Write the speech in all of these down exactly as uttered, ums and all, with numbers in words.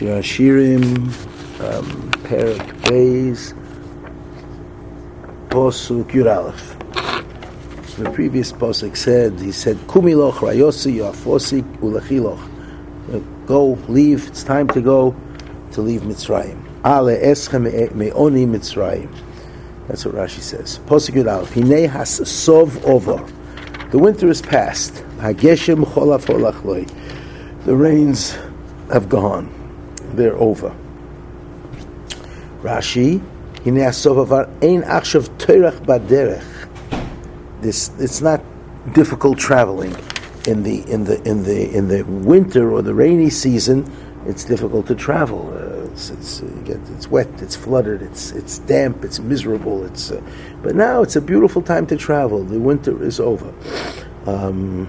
Shir Hashirim, um, Perek Beis, Posuk Yud Aleph. The previous posuk said, he said, Kumiloch Rayosi Yafosi Ulechiloch. Go, leave. It's time to go to leave Mitzrayim. Ale Eschem Meoni Mitzrayim. That's what Rashi says. Posuk Yud Aleph. Hinei has sov over. The winter is past. Hageshem Cholaf Holachloi. The rains have gone. They're over. Rashi, Hinei Hasov Avar Ein Achshav Teirach Baderech. This it's not difficult traveling in the in the in the in the winter or the rainy season. It's difficult to travel. Uh, it's it's uh, get, it's wet. It's flooded. It's it's damp. It's miserable. It's uh, but now it's a beautiful time to travel. The winter is over. Um,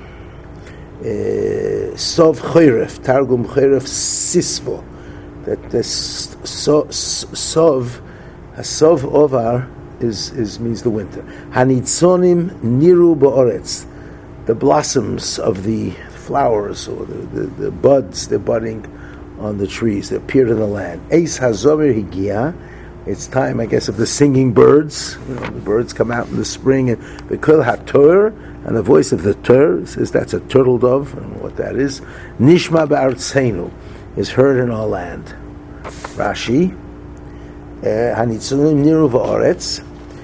Sov Choyref, Targum Choyref Sisvo. That this so, Sov, Sov Ovar is, is means the winter. Hanitzonim Niru Ba'oretz. The blossoms of the flowers or the, the, the buds, they're budding on the trees. They appeared in the land. Eis Hazomer Higia. It's time, I guess, of the singing birds. You know, the birds come out in the spring, and the Kol HaTor, and the voice of the Tur says that's a turtle dove. I don't know what that is. Nishma Ba'artzeinu is heard in our land. Rashi, Hanitzunim Niru Va'oretz,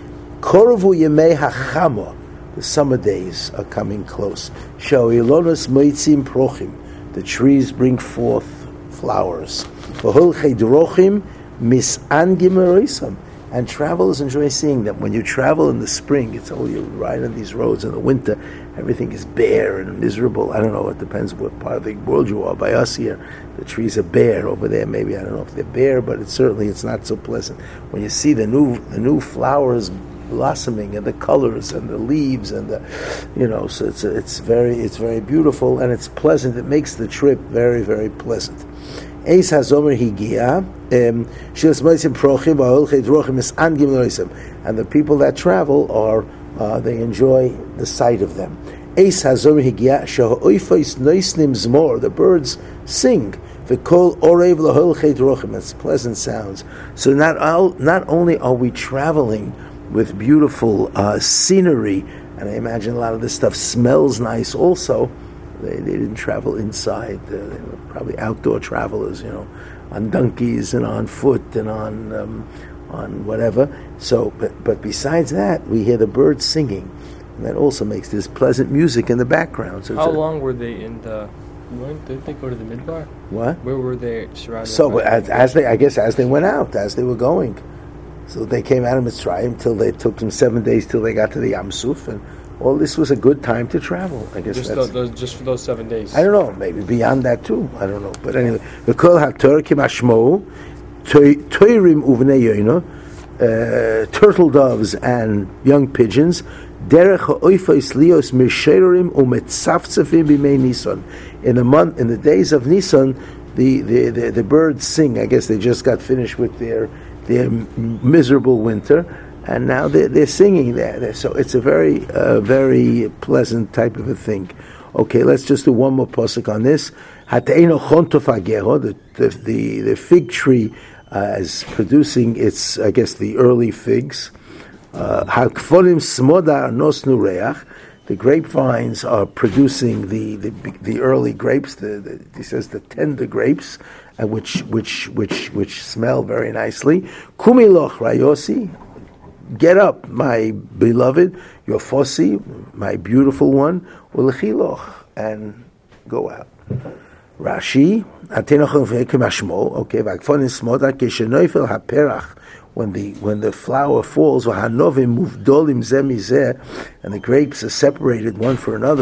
Korvu Yemei HaChamo, the summer days are coming close. Sha'oilonos Moitzim Prochim, the trees bring forth flowers. V'hol Chedrochim Mis'angim Eroisam, and travelers enjoy seeing them. When you travel in the spring, it's oh, you ride on these roads. In the winter, everything is bare and miserable. I don't know, it depends what part of the world you are. By us here, the trees are bare. Over there, maybe, I don't know if they're bare, but it's certainly it's not so pleasant. When you see the new the new flowers blossoming and the colors and the leaves and the, you know, so it's it's very it's very beautiful and it's pleasant. It makes the trip very, very pleasant. Eis Hazomer Higia, Shilas Moitzim Prochim, Va'ol Chedrochim Mis'angim Eroisam, and the people that travel are uh, they enjoy the sight of them. Eis Hazomer Higia, Sha'oifos Noisnim Zmor, the birds sing. V'kol Orev Lahol Chedrochim, it's pleasant sounds. So not all, not only are we traveling with beautiful uh, scenery, and I imagine a lot of this stuff smells nice also. They, they didn't travel inside. Uh, they were probably outdoor travelers, you know, on donkeys and on foot and on um, on whatever. So, but but besides that, we hear the birds singing, and that also makes this pleasant music in the background. So how long were they in the? When did they go to the midbar? What? Where were they surrounded? So by as, as they, I guess, as they went out, as they were going, so they came out of Mitzrayim till they took them seven days till they got to the Yam Suf, and well, this was a good time to travel. I guess just that's, those, just for those seven days. I don't know, maybe beyond that too. I don't know, but anyway, the Kol HaTor Kimashmo, Toirim Uvnei Yoino, turtle doves and young pigeons. Derech Ha'oifos Lios Misherim Umetzaftzafim B'mei Nisan. In the month, in the days of Nisan, the, the, the, the birds sing. I guess they just got finished with their their miserable winter. And now they're, they're singing there. So it's a very, uh, very pleasant type of a thing. Okay, let's just do one more pasuk on this. The, the, the, the fig tree uh, is producing its, I guess, the early figs. The grapevines are producing the, the, the early grapes. The, the, he says the tender grapes, uh, which, which, which, which smell very nicely. Kumiloch rayosi. Get up, my beloved, your fossi, my beautiful one, ulechiloch, and go out. Rashi, okay, when the when the flower falls, and the grapes are separated one for another,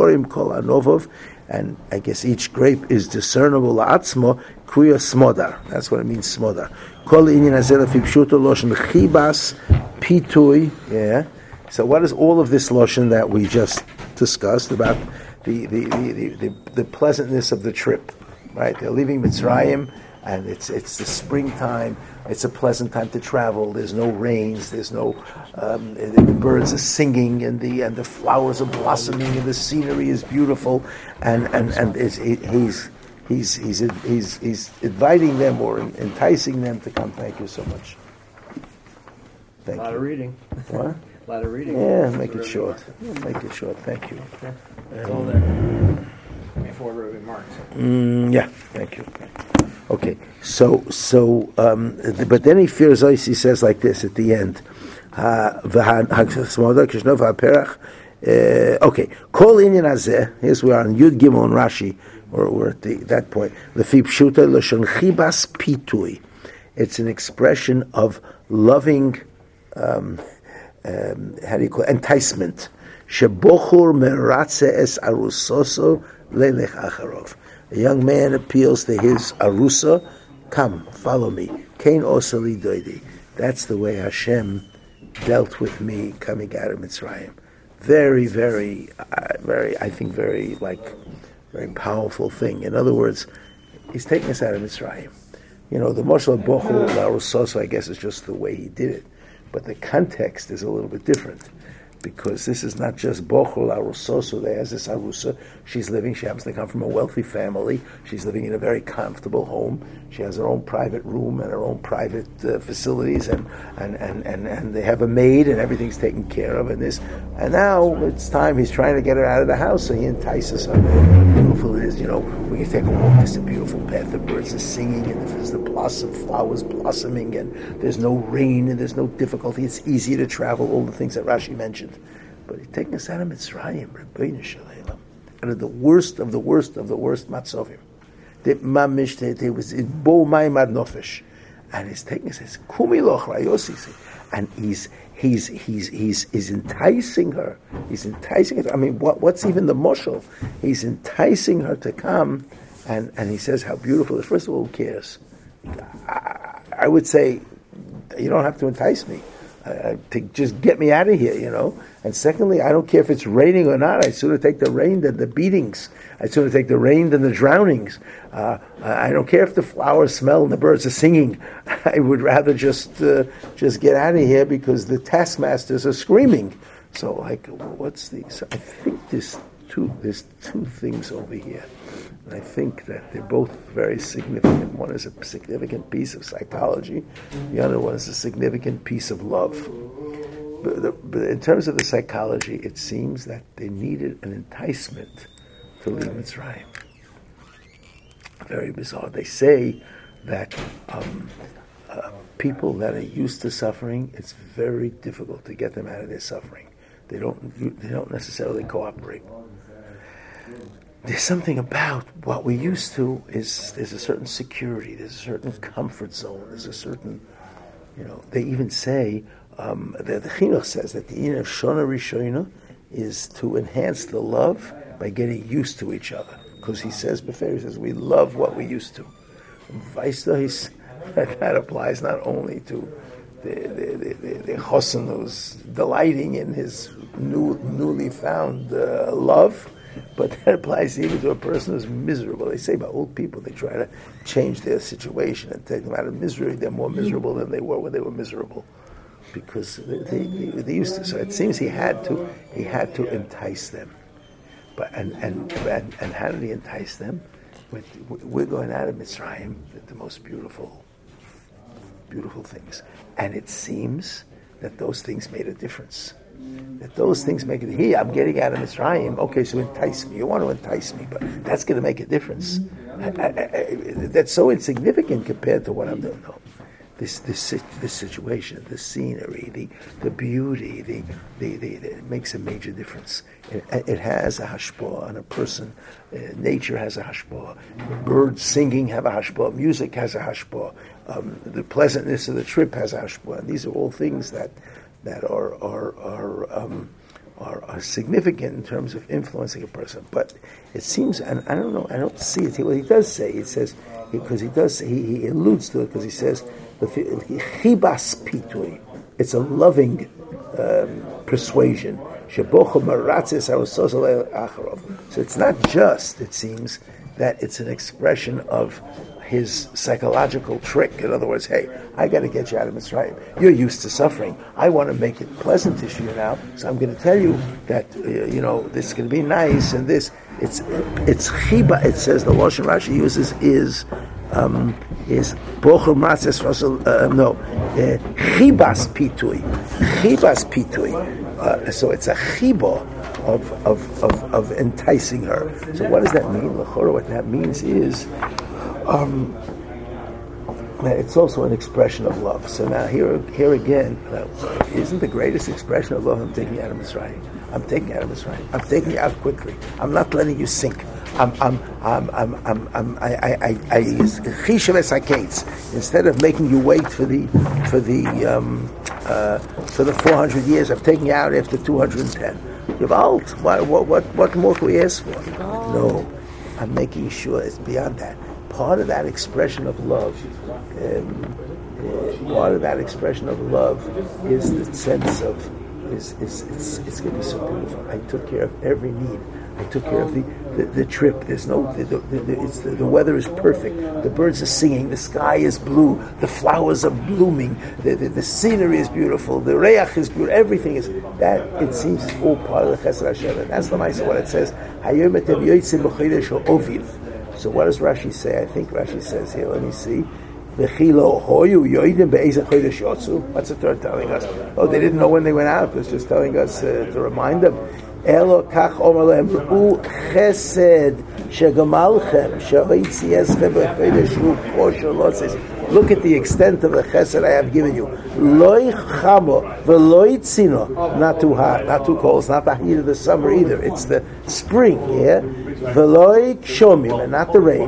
and I guess each grape is discernible la'atzmo, kuya smodar. That's what it means, smodar. Kol inyan hazeh lefi pshuto loshen chibas pitui. Yeah. So what is all of this lotion that we just discussed about the the, the, the, the, the pleasantness of the trip? Right. They're leaving Mitzrayim, and it's it's the springtime. It's a pleasant time to travel. There's no rains. There's no um, the birds are singing, and the and the flowers are blossoming, and the scenery is beautiful. And and and it's, it, he's he's he's he's he's inviting them or enticing them to come. Thank you so much. Thank a lot you. of reading. What? A lot of reading. Yeah, make it short. Yeah, make it short. Thank you. Okay. It's all there. Before Rabbi Mark. Mm, yeah, thank you. Okay, so so um, th- but then he fears us. He says like this at the end. Uh, okay, Kol Inyan Hazeh. Here's we are in Yud Gimel and Rashi, or we're at the, that point. Lefi Pshuta Lashon Chibas Pitui. It's an expression of loving. Um, um, how do you call it? Enticement. Shebochur meratze es arusoso lelech acharov. A young man appeals to his arusa. Come, follow me. Kain osali doidi. That's the way Hashem dealt with me coming out of Mitzrayim. Very, very, uh, very. I think very like very powerful thing. In other words, he's taking us out of Mitzrayim. You know, the Moshel Bochur Larusoso, I guess, is just the way he did it. But the context is a little bit different, because this is not just Bochur Larusoso. There's this Arusa. She's living, she happens to come from a wealthy family. She's living in a very comfortable home. She has her own private room and her own private uh, facilities, and, and, and, and, and they have a maid, and everything's taken care of. And this, and now it's time, he's trying to get her out of the house, so he entices her. Beautiful it is, you know, we can take a walk, there's a beautiful path, the birds are singing, and there's the blossom, flowers blossoming, and there's no rain, and there's no difficulty, it's easy to travel, all the things that Rashi mentioned. But he's taking us out of Mitzrayim, Rebbeinu Shalom, out of the worst of the worst of the worst matzovim. The mamish, there was in bo ma'imad nofesh, and he's taking us, says kumiloch rayosi, and he's he's he's he's he's enticing her. He's enticing her. I mean, what what's even the moshel? He's enticing her to come, and and he says how beautiful it is. First of all, who cares? I, I would say you don't have to entice me. Uh, to just get me out of here, you know. And secondly, I don't care if it's raining or not. I'd sooner take the rain than the beatings. I'd sooner take the rain than the drownings. Uh, I don't care if the flowers smell and the birds are singing. I would rather just uh, just get out of here because the taskmasters are screaming. So, like, what's the? So I think there's two. There's two things over here. And I think that they're both very significant. One is a significant piece of psychology. The other one is a significant piece of love. But, the, but in terms of the psychology, it seems that they needed an enticement to leave Mitzrayim. Very bizarre. They say that um, uh, people that are used to suffering, it's very difficult to get them out of their suffering. They don't. They don't necessarily cooperate. There's something about what we're used to is there's a certain security, there's a certain comfort zone, there's a certain, you know, they even say, um, the, the Chinuch says that the Yin of Shona Rishona is to enhance the love by getting used to each other. Because he says, before he says, we love what we used to. And vice versa, that applies not only to the, the, the, the, the Chosin who's delighting in his new, newly found uh, love, but that applies even to a person who's miserable. They say about old people, they try to change their situation and take them out of misery. They're more miserable than they were when they were miserable, because they, they, they used to. So it seems he had to he had to entice them. But and and and, and how did he entice them? With, we're going out of Mitzrayim, the, the most beautiful, beautiful things, and it seems that those things made a difference. That those things make it. Here, I'm getting out of Mitzrayim. Okay, so entice me. You want to entice me, but that's going to make a difference. I, I, I, that's so insignificant compared to what I'm doing. No, this this this situation, the scenery, the the beauty, the the, the, the it makes a major difference. It, it has a hashpah on a person. Uh, nature has a hashpah. Birds singing have a hashpah. Music has a hashpah. Um, the pleasantness of the trip has a hashpah. And these are all things that. that are are are, um, are are significant in terms of influencing a person. But it seems, and I don't know, I don't see it. Well, he does say, it says, because he does, he, he alludes to it, because he says, chibas pitui, it's a loving um, persuasion. So it's not just, it seems, that it's an expression of his psychological trick. In other words, hey, I got to get you out of Mitzrayim. You're used to suffering. I want to make it pleasant to you now, so I'm going to tell you that uh, you know this is going to be nice and this. It's it's chiba. It says the Lashon Rashi uses is um, is bochur matzes Russell. Uh, no, chibas pitui, chibas pitui. Uh, so it's a chiba of of, of of enticing her. So what does that mean? L'chora, what that means is. Um, it's also an expression of love. So now here, here again, uh, isn't the greatest expression of love? I'm taking you out of Mitzrayim. I'm taking you out of Mitzrayim. I'm taking you out quickly. I'm not letting you sink. I'm, I'm, I'm, I'm, I'm, I'm I, I, I, I instead of making you wait for the, for the, um, uh, for the four hundred years, I'm taking you out after two hundred ten. Gewalt. What, what, what, what more can we ask for? No, I'm making sure it's beyond that. Part of that expression of love, um, uh, part of that expression of love is the sense of, is, is it's, it's going to be so beautiful. I took care of every need. I took care of the, the, the trip. There's no, the, the, the, it's the, the weather is perfect. The birds are singing. The sky is blue. The flowers are blooming. The, the, the scenery is beautiful. The reach is beautiful. Everything is, that, it seems, is all part of the Chesed Hashem. And that's the Maisa, what it says. Hayom etem yotzim b'chodesh ha'oviv. So what does Rashi say? I think Rashi says here, let me see. What's the third telling us? Oh, they didn't know when they went out. It was just telling us uh, to remind them. Look at the extent of the chesed I have given you. Not too hot, not too cold. It's not the heat of the summer either. It's the spring, yeah? And not the rain.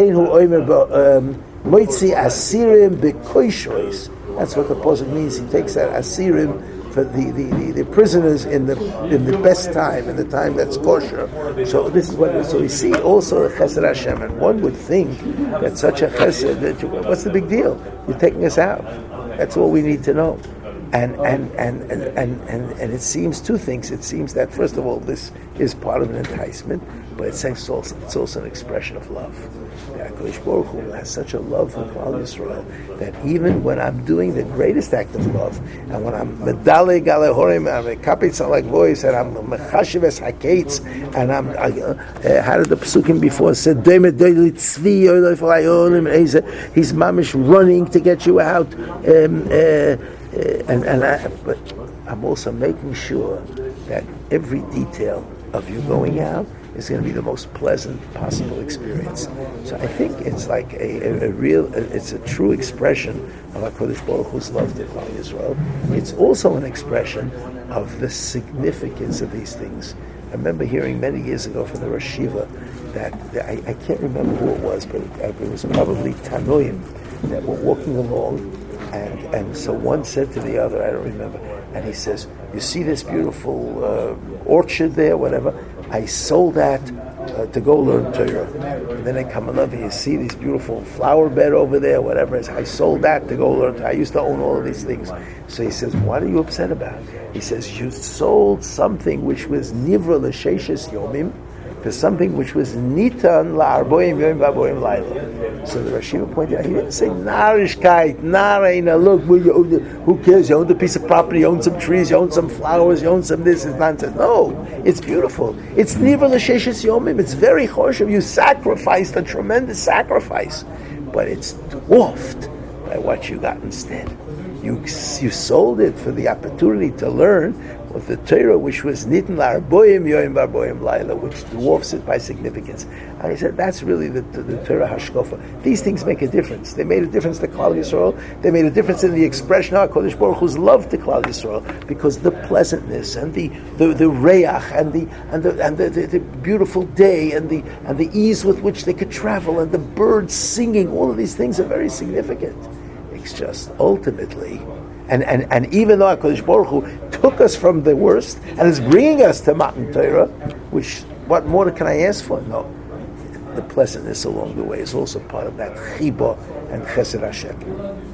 That's what the pasuk means. He takes that asirim for the, the, the, the prisoners in the in the best time, in the time that's kosher. So this is what. So we see also the Chesed Hashem, and one would think that such a Chesed, that you, what's the big deal? You're taking us out. That's all we need to know. And and, and, and, and, and and it seems two things. It seems that first of all, this is part of an enticement, but it's also it's also an expression of love. The HaKadosh Baruch Hu has such a love for Klal Yisrael that even when I'm doing the greatest act of love, and when I'm medale galehorim, I'm a kapitz like voice, and I'm mechashiv es haketz, and I'm uh, how did the psukim before said he's mamish running to get you out, um, uh, Uh, and and I, but I'm also making sure that every detail of you going out is going to be the most pleasant possible experience. So I think it's like a, a, a real, it's a true expression of HaKadosh Baruch Hu's love to Klal Yisrael. It's also an expression of the significance of these things. I remember hearing many years ago from the Rosh Yeshiva that, that I, I can't remember who it was, but it, it was probably Tanoim that were walking along. And and so one said to the other, I don't remember, and he says, you see this beautiful uh, orchard there, whatever, I sold that uh, to go learn Torah. And then I come along and you see this beautiful flower bed over there, whatever, I sold that to go learn Torah. I used to own all of these things. So he says, what are you upset about? He says, you sold something which was nivra l'sheishes yomim, for something which was nitan la'arboim yom v'arboim laila. So the Rosh Yeshiva pointed out, he didn't say narishkeit, nareina, look, who cares, you own a piece of property, you own some trees, you own some flowers, you own some this, it's nonsense. No, it's beautiful. It's niver l'sheishes yomim, it's very choshev, you sacrificed a tremendous sacrifice, but it's dwarfed by what you got instead. You you sold it for the opportunity to learn with the Torah, which was Nitin La'arboim Yoim Barboim Laila, which dwarfs it by significance. And he said, that's really the, the, the Torah Hashkofa. These things make a difference. They made a difference to Klal Yisrael. They made a difference in the expression of HaKadosh Baruch Hu's love to Klal Yisrael, because the pleasantness and the the, the reach and the and the and the, the, the beautiful day and the and the ease with which they could travel and the birds singing, all of these things are very significant. It's just ultimately. And, and and even though HaKadosh Baruch Hu took us from the worst and is bringing us to Matan Torah, which, what more can I ask for? No. The pleasantness along the way is also part of that Chiba and Chesed Hashem.